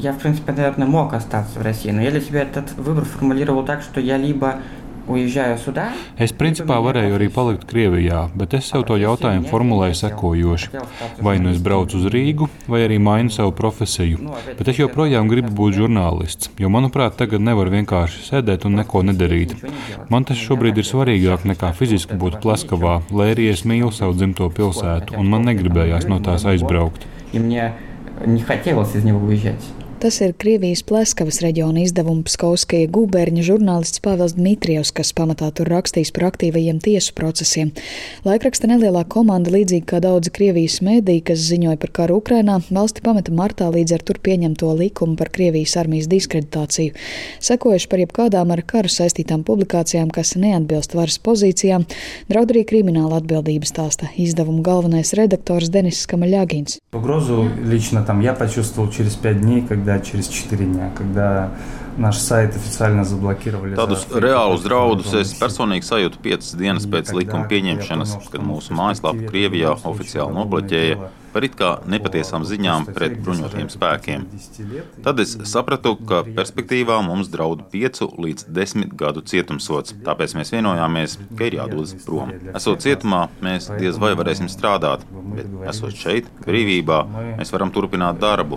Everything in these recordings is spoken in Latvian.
Я, в принципе, наверное, мог остаться в России, но я для себя этот выбор формулировал так, что я либо уезжаю сюда. Es principā varēju arī palikt Krievijā, bet es sev to jautājumu formulēju sekojoši. Vai nu es braucu uz Rīgu, vai arī mainu savu profesiju. Bet es joprojām gribu būt žurnālists, jo, manuprāt, tagad nevar vienkārši sēdēt un neko nedarīt. Man tas šobrīd ir svarīgāk nekā fiziski būt Pleskavā, lai arī es mīlu savu dzimto pilsētu, un man negribējās no tās aizbraukt. Tas ir Krievijas Pleskavas reģiona izdevuma Pskovskaja guberņa žurnālists Pāvils Dmitrijevs, kas pamatā tur rakstījis par aktīvajiem tiesu procesiem. Laikraksta nelielā komanda, līdzīgi kā daudzi Krievijas mēdīji, kas ziņoja par karu Ukrainā, valsti pameta martā līdz ar tur pieņemto likumu par Krievijas armijas diskreditāciju. Sekojuši par jebkādām ar karu saistītām publikācijām, kas neatbilst varas pozīcijām, draud arī krimināla atbildības, stāsta izdevuma galvenais redaktors Denis Skamaļagins. Угрозу лично я почувствовал через 5 дней, через 4 дня, когда nаш сайт официально заблокировали. Tādus reālus draudus es personīgi sajūtu 5 dienas pēc likuma pieņemšanas, kad mūsu mājaslapu Krievijā oficiāli nobloķēja par it kā nepatiesām ziņām pret bruņotajiem spēkiem. Tad es sapratu, ka perspektīvā mums draud 5 līdz 10 gadu cietumsods, tāpēc mēs vienojāmies, ka ir jādodas prom. Esot cietumā, mēs diez vai varēsim strādāt, bet esot šeit, brīvībā, mēs varam turpināt darbu.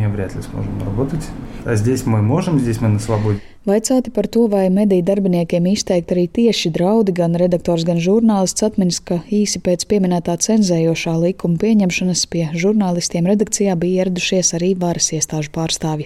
Vaicāti par to, vai mediju darbiniekiem izteikti arī tieši draudi, gan redaktors, gan žurnālists atminis, ka īsi pēc pieminētā cenzējošā likuma pieņemšanas pie žurnālistiem redakcijā bija ieradušies arī varas iestāžu pārstāvji.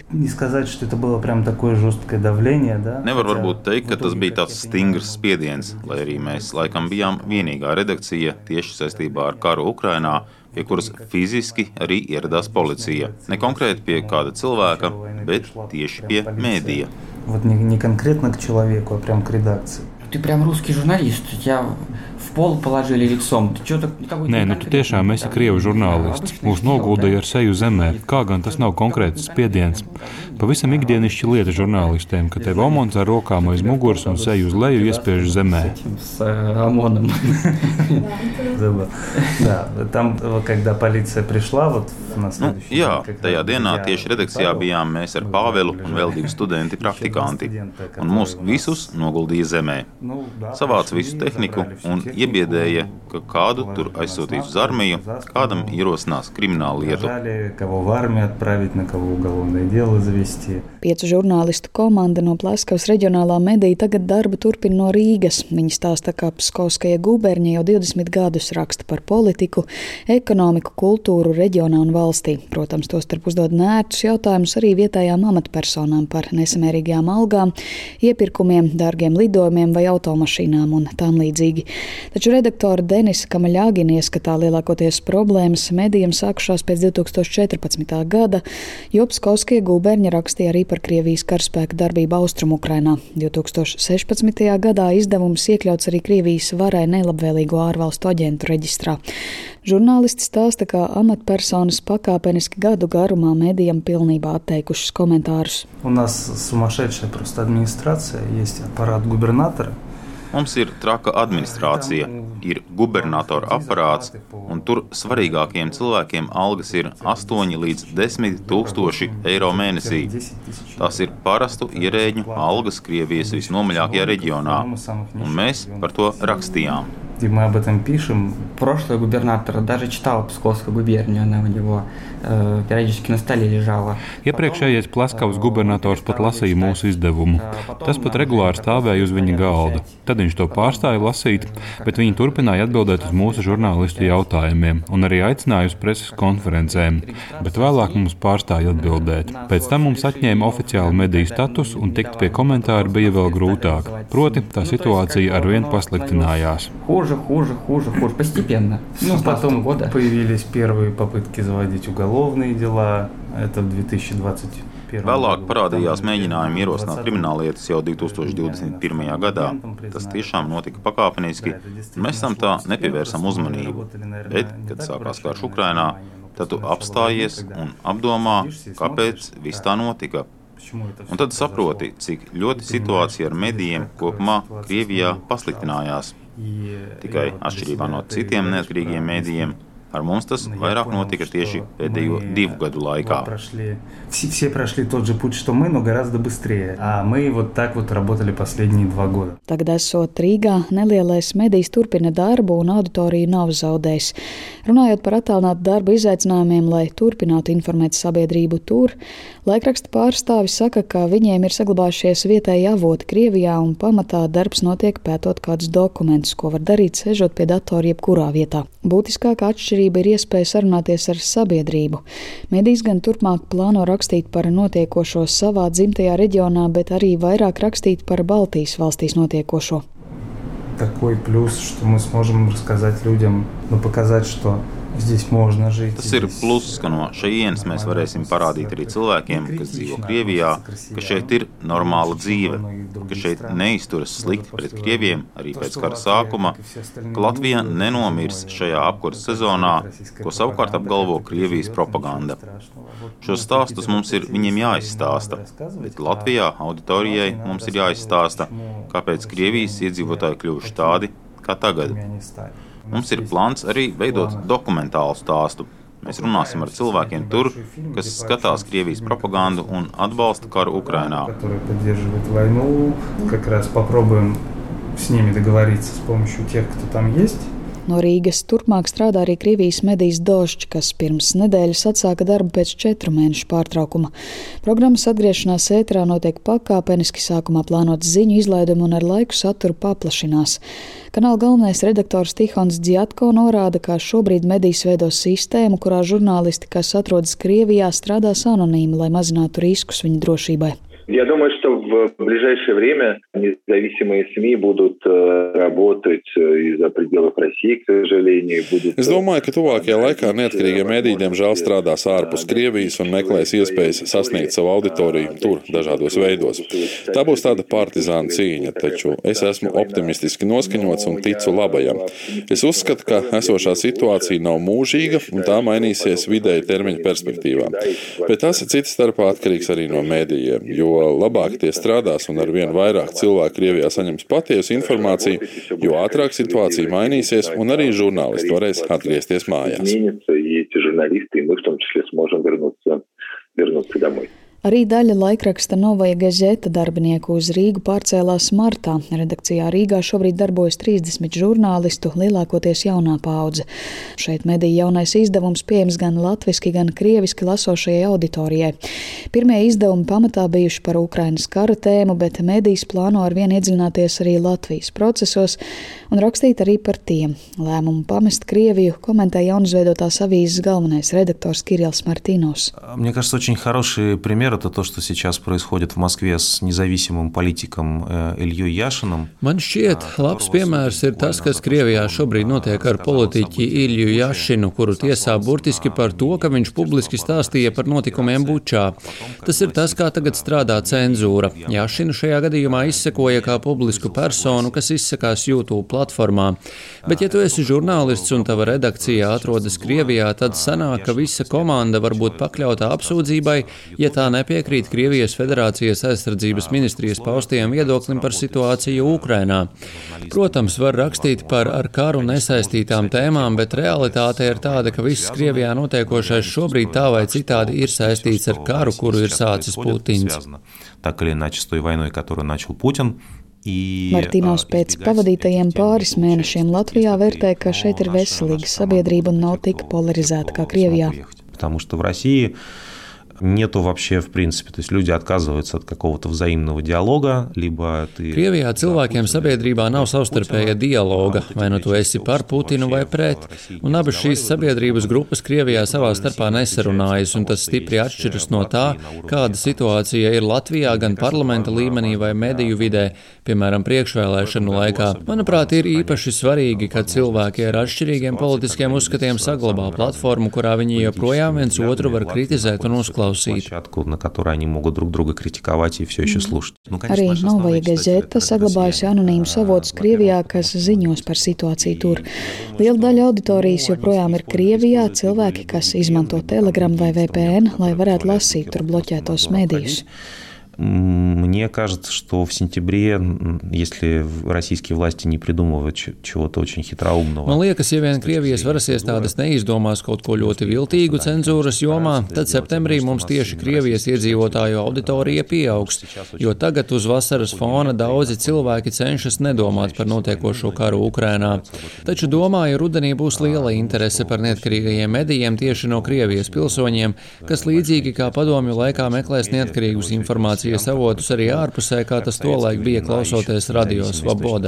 Nevar varbūt teikt, ka tas bija tāds stingrs spiediens, lai arī mēs laikam bijām vienīgā redakcija tieši saistībā ar karu Ukrainā, pie kuras fiziski arī ieradās policija. Ne konkrēti pie kāda cilvēka, bet tieši pie mēdīja. Не конкретно к человеку, а прям к редакции. Ты прям русский журналист. Тебя в polu положили лицом. Nē, tu tiešām esi krievu žurnālists. Mūs noguldīja ar seju zemē. Kā gan tas nav konkrēts spiediens? Pavisam ikdienišķi lieta žurnālistiem, ka tev omons ar rokām aiz muguras un seju uz leju iespiež zemē. Jā, tajā dienā tieši redakcijā bijām mēs ar Pāvelu un vēl 2 studenti praktikanti, un mūs visus noguldīja zemē. Savāca visu tehniku un iebiedēja, ka kādu tur aizsūtīs uz armiju, kādam ierosinās kriminālu lietu. 5 žurnālistu komanda no Pleskavas reģionālā medija tagad darbu turpina no Rīgas. Viņi stāsta, ka Pskovskaja guberņa jau 20 gadus raksta par politiku, ekonomiku, kultūru reģionā un valstī. Protams, tostarp uzdod nērtus jautājumus arī vietējām amatpersonām par nesamērīgām algām, iepirkumiem, dārgiem lidojumiem vai automašīnām un tam līdzīgi. Taču redaktora Denisa Kamaļagina ieskatā lielākoties problēmas medijiem sākušās pēc 2014. gada, jo Pskovskaja guberņa rakstīja arī par Krievijas karaspēka darbību Austrumukrainā. 2016. gadā izdevums iekļauts arī Krievijas varai nelabvēlīgo ārvalstu aģentu reģistrā. Žurnālisti stāsta, ka amatpersonas pakāpeniski gadu garumā medijam pilnībā atteikušas komentārus. У нас сумасшедшая просто администрация, есть аппарат губернатора. Mums ir traka administrācija, ir gubernatora aparāts, un tur svarīgākiem cilvēkiem algas ir 8 līdz 10 tūkstoši eiro mēnesī. Tās ir parastu ierēģu algas Krievijas visnomaļākajā reģionā, un mēs par to rakstījām. Мы об этом пишем. Прошлый губернатор даже читал Псковскую губернию, она у него периодически на столе лежала. Iepriekšējais Pleskavas gubernators pat lasīja mūsu izdevumu. Tas pat regulāri stāvēja uz viņa galda. Tad viņš to pārstāja lasīt, bet viņi turpināja atbildēt uz mūsu žurnālistu jautājumiem un arī aicināja uz preses konferencēm, bet vēlāk mums pārstāja atbildēt. Pēc tam mums atņēma oficiālu mediju status un tikt pie komentāru bija vēl grūtāk. Proti, tā situācija arvien pasliktinājās. Хуже, постепенно. Потом появились первые попытки заводить уголовные дела. Это в 2021. Vēlāk parādījās mēģinājumi ierosināt krimināllietas jau 2021. gadā. Tas tiešām notika pakāpeniski, un mēs tam tā nepievērsam uzmanību. Bet, kad sākās karš Ukrainā, tad tu apstājies un apdomā, kāpēc viss tā notika. Un tad saproti, cik ļoti situācija ar medijiem kopumā Krievijā pasliktinājās. Tikai atšķirībā no citiem neatkarīgiem mēdījiem, Ar mums tas vairāk notika tieši pēdējo 2 gadu laikā. Все прошли тот же путь, что мы, но гораздо быстрее. А мы вот так вот работали последние 2 года. Tagad, esot Rīgā, nelielais medijs turpina darbu un auditoriju nav zaudējis. Runājot par attālinātu darbu izaicinājumiem, lai turpinātu informēt sabiedrību tur, laikraksta pārstāvi saka, ka viņiem ir saglabājušies vietēji avoti Krievijā un pamatā darbs notiek pētot kādus dokumentus, ko var darīt, sēžot pie datora jebkurā vietā. Būtiskākā atšķirība ir iespēja sarunāties ar sabiedrību. Medijs gan turpmāk plāno rakstīt par notiekošo savā dzimtajā reģionā, bet arī vairāk rakstīt par Baltijas valstīs notiekošo. Такой плюс, что мы сможем рассказать людям, показать, что здесь можно жить. Tas ir pluss, ka no šejienes mēs varēsim parādīt arī cilvēkiem, kas dzīvo Krievijā, ka šeit ir normāla dzīve, ka šeit neizturas slikti pret krieviem arī pēc kara sākuma, ka Latvija nenomirs šajā apkurses sezonā, ko savukārt apgalvo Krievijas propaganda. Šos stāstus mums ir viņiem jāizstāsta, bet Latvijā auditorijai mums ir jāizstāsta, kāpēc Krievijas iedzīvotāji kļuvuši tādi, kā tagad. Mums ir plāns arī veidot dokumentālu stāstu. Mēs runāsim ar cilvēkiem tur, kas skatās Krievijas propagandu un atbalsta karu Ukrainā. No Rīgas turpmāk strādā arī Krievijas medijs Dožd, kas pirms nedēļas atsāka darbu pēc 4 mēnešu pārtraukuma. Programmas atgriešanās ēterā notiek pakāpeniski, sākumā plānots ziņu izlaidumu un ar laiku saturu paplašinās. Kanāla galvenais redaktors Tihons Dziatko norāda, ka šobrīd medijs veido sistēmu, kurā žurnālisti, kas atrodas Krievijā, strādās anonīmi, lai mazinātu riskus viņu drošībai. Я думаю, что в ближайшее время независимые СМИ будут работать из-за пределов России, к сожалению. Es domāju, ka tuvākajā laikā neatkarīgie mediji, diemžēl, strādās ārpus Krievijas un meklēs iespējas sasniegt savu auditoriju tur, dažādos veidos. Tā būs tāda partizāna cīņa, taču es esmu optimistiski noskaņots un ticu labajam. Es uzskatu, ka esošā situācija nav mūžīga un tā mainīsies vidēja termiņa perspektīvā. Bet tas ir cits starpā atkarīgs arī no medijiem, jo labāk tie strādās un arvien vairāk cilvēku Krievijā saņems patiesu informāciju, jo ātrāk situācija mainīsies un arī žurnālisti varēs atgriezties mājās. Arī daļa laikraksta Novaja Gazeta darbinieku uz Rīgu pārcēlās martā. Redakcijā Rīgā šobrīd darbojas 30 žurnālistu, lielākoties jaunā paudze. Šeit mediju jaunais izdevums pieejams gan latviski, gan krieviski lasošajai auditorijai. Pirmie izdevumi pamatā bijuši par Ukrainas kara tēmu, bet medijs plāno arvien iedziļināties arī Latvijas procesos un rakstīt arī par tiem. Lēmumu pamest Krieviju komentē jaunizveidotās avīzes galvenais redaktors Kirills Martinovs. Мне кажется, очень хороший пример это то, что сейчас происходит в Москве с независимым политиком Ильей Яшиным. Man šķiet, labs piemērs ir tas, kas Krievijā šobrīd notiek ar politiķi Ilju Jašinu, kuru tiesā burtiski par to, ka viņš publiski stāstīja par notikumiem Bučā. Tas ir tas, kā tagad strādā cenzūra. Jašinu šajā gadījumā izsekoja kā publisku personu, kas izsakās YouTube platformā. Bet ja tu esi žurnālists un tava redakcija atrodas Krievijā, tad sanāk, ka visa komanda var būt pakļautā apsūdzībai, ja tā nepiekrīt Krievijas Federācijas aizsardzības ministrijas paustajam viedoklim par situāciju Ukrainā. Protams, var rakstīt par ar karu nesaistītām tēmām, bet realitāte ir tāda, ka viss Krievijā notiekošais šobrīd tā vai citādi ir saistīts ar karu, kuru ir sācis Putins. Так или иначе с той войной, которую начал Путин. Martinovs pēc pavadītajiem pāris mēnešiem Latvijā vērtē, ka šeit ir veselīga sabiedrība un nav tik polarizēta kā Krievijā. Потому что в России нету вообще, в принципе, то есть люди отказываются от какого-то взаимного диалога, либо ты... Krievijā cilvēkiem sabiedrībā nav savstarpēja dialoga, vai nu tu esi par Putinu vai pret, un abas šīs sabiedrības grupas Krievijā savā starpā nesarunājas, un tas stipri atšķiras no tā, kāda situācija ir Latvijā gan parlamenta līmenī vai mediju vidē, piemēram, priekšvēlēšanu laikā. Manuprāt, ir īpaši svarīgi, ka cilvēki ar atšķirīgiem politiskiem uzskatiem saglabā platformu, kurā viņi joprojām viens otru var kritizēt un uzklausīt. На которой они могут друг друга критиковать и все еще слушать. Arī Novaja Gazeta saglabājusi anonīmus avotus Krievijā, kas ziņos par situāciju tur. Liela daļa auditorijas joprojām ir Krievijā, cilvēki, kas izmanto Telegram vai VPN, lai varētu lasīt tur bloķētos medijus. Мне кажется, что в сентябре, если российские власти не придумывают чего-то очень хитроумного. Man liekas, ja vien Krievijas varas iestādes neizdomās kaut ko ļoti viltīgu cenzūras jomā, tad septembrī mums tieši Krievijas iedzīvotāju auditorija pieaugs, jo tagad uz vasaras fona daudzi cilvēki cenšas nedomāt par notiekošo karu Ukrainā. Taču domāju, rudenī būs liela interese par neatkarīgajiem medijiem tieši no Krievijas pilsoņiem, kas līdzīgi kā padomju laikā meklēs neatkarīgus informācijas avotus arī ārpusē, kā tas tolaik bija klausoties Radio Svoboda.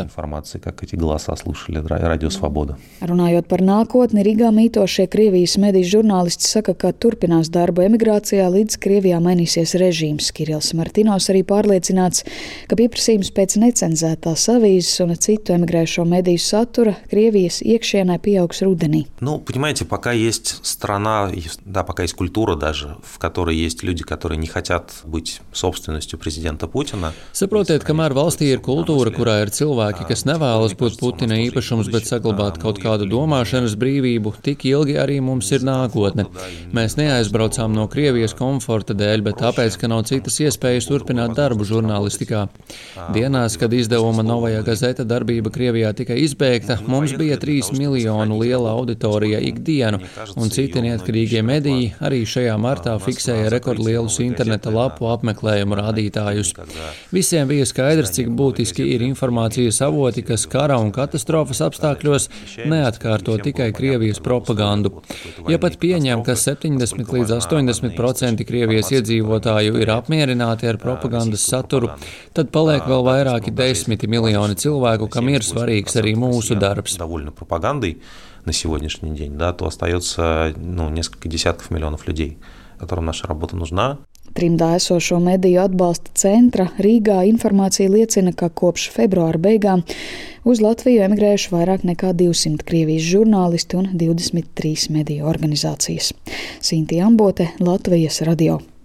Runājot par nākotni, Rīgā mītošie Krievijas mediju žurnālisti saka, ka turpinās darbu emigrācijā, līdz Krievijā mainīsies režīms. Kirils Martinovs arī pārliecināts, ka pieprasījums pēc necenzētās avīzes un citu emigrējušo mediju satura Krievijas iekšienē pieaugs rudenī. Понимаете, пока есть страна, пока есть культура даже, в которой есть люди, которые не хотят быть собственностью prezidenta Putina. Saprotiet, kamēr valstī ir kultūra, kurā ir cilvēki, kas nevēlas būt Putina īpašums, bet saglabāt kaut kādu domāšanas brīvību, tik ilgi arī mums ir nākotne. Mēs neaizbraucām no Krievijas komforta dēļ, bet tāpēc, ka nav citas iespējas turpināt darbu žurnālistikā. Dienās, kad izdevuma Novaja Gazeta darbība Krievijā tika izbeigta, mums bija 3 miljonu liela auditorija ikdienu, un citi neatkarīgie mediji arī šajā martā fiksēja rekordlielus interneta lapu apmeklējumu rādītājus. Visiem bija skaidrs, cik būtiski ir informācijas avoti, kas kara un katastrofas apstākļos neatkārto tikai Krievijas propagandu. Ja pat pieņem, ka 70 līdz 80% Krievijas iedzīvotāju ir apmierināti ar propagandas saturu, tad paliek vēl vairāki 10 miljoni cilvēku, kam ir svarīgs arī mūsu darbs. На сегодняшний день, то остается несколько десятков миллионов людей, которым наша работа нужна. Trimdā esošo mediju atbalsta centra Rīgā informācija liecina, ka kopš februāra beigām uz Latviju emigrējuši vairāk nekā 200 Krievijas žurnālisti un 23 mediju organizācijas. Sintī Ambote, Latvijas radio.